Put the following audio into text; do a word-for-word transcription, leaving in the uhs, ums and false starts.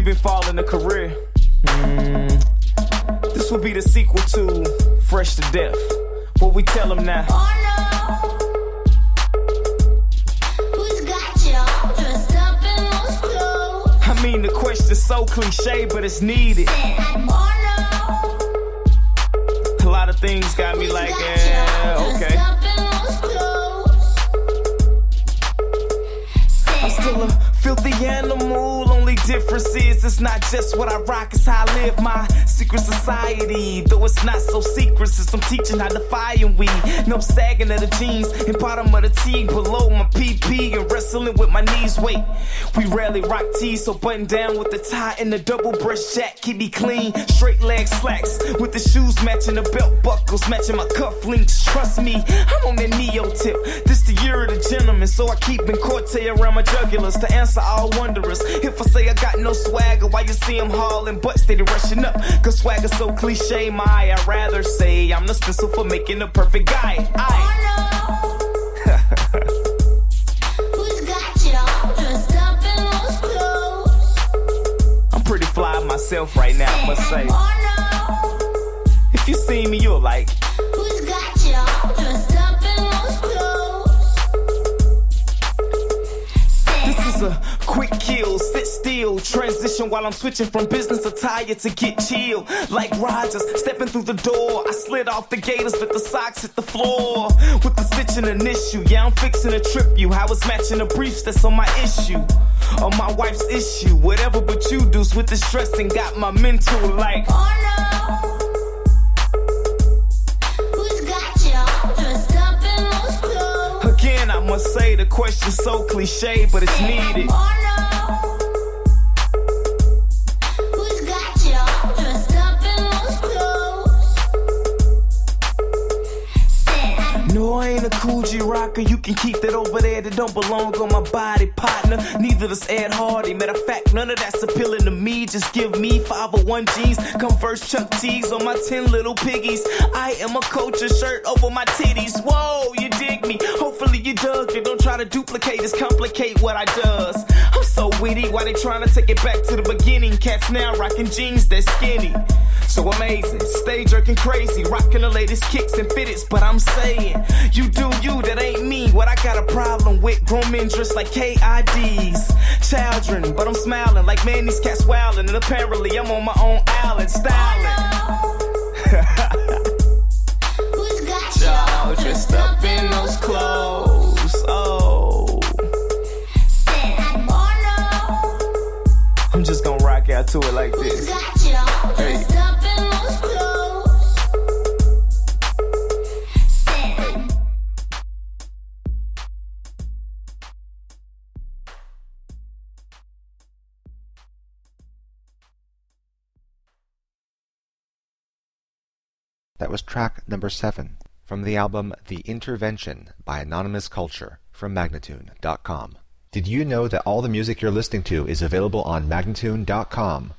been following a career. Mm, this will be the sequel to Fresh to Death. What we tell them now? Oh no, who's got y'all dressed up in those clothes? I mean, the question's so cliche, but it's needed. Said, oh A lot of things got me no, like, who's got eh, y'all okay. dressed up in those clothes? Said, I'm still a filthy animal, only difference is it's not just what I rock, it's how I live my secret society. Though it's not so secret, since I'm teaching how to fire weed. No sagging of the jeans and bottom of the tee below my P P and wrestling with my knees. Wait, we rarely rock tees, so button down with the tie and the double breast jack. Keep me clean, straight leg slacks with the shoes matching the belt buckles, matching my cufflinks. Trust me, I'm on that Neo tip. This the year of the gentleman, so I keep in Corte around my jugulars to answer all wonderers. If I say I got no swagger, why you see him hauling butts, steady rushing up? Cause swagger's so cliche, my I'd rather say I'm the stencil for making a perfect guy. I oh no, who's got y'all dressed up in those clothes? I'm pretty fly myself right now, I must say. Oh If you see me, you'll like. no, who's got y'all dressed up in those clothes? Said, This is a quick kill, sit still, transition while I'm switching from business attire to get chill. Like Rogers, stepping through the door, I slid off the gators, let the socks hit the floor. With the stitching an issue, yeah, I'm fixing to trip you. How it's matching the briefs that's on my issue, on my wife's issue. Whatever but you do's with the stress and got my mental like. oh no, who's got y'all dressed up in those clothes? Again, I must say the question's so cliche, but it's needed. Oh no, who's got y'all dressed up in those clothes? Said, No, I ain't a Cool G rocker. You can keep that over there. That don't belong on my body, partner. Neither does Ed Hardy. Matter of fact, none of that's appealing to me. Just give me five oh one jeans, Converse Chuck T's on my ten little piggies. I am a culture shirt over my titties. Whoa, you dig me? Hopefully you dug it. Don't try to duplicate this, complicate what I does. I'm so witty. Why they trying to take it back to the beginning? Cats now rocking jeans that's skinny. So amazing, stay jerking crazy, rocking the latest kicks and fitteds. But I'm saying, you do you, that ain't me. What I got a problem with, grown men dressed like K I Ds. Children, but I'm smiling like, man, these cats wildin'. And apparently I'm on my own island, styling. who's got Y'all y'all dressed up in those clothes, oh. Said, oh no, I'm just gonna rock out to it like who's this. got y'all dressed up in those clothes? Said, That was track number seven from the album The Intervention by Anonymous Culture from Magnatune dot com. Did you know that all the music you're listening to is available on Magnatune dot com?